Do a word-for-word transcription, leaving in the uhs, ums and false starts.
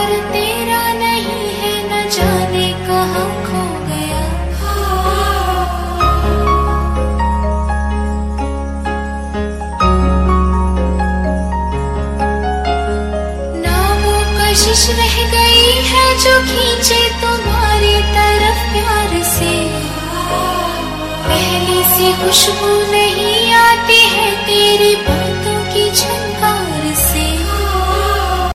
घर तेरा नहीं है, न जाने कहाँ खो गया। ना वो कशिश रह गई है जो खींचे तुम्हारी तरफ प्यार से, पहली सी खुशबू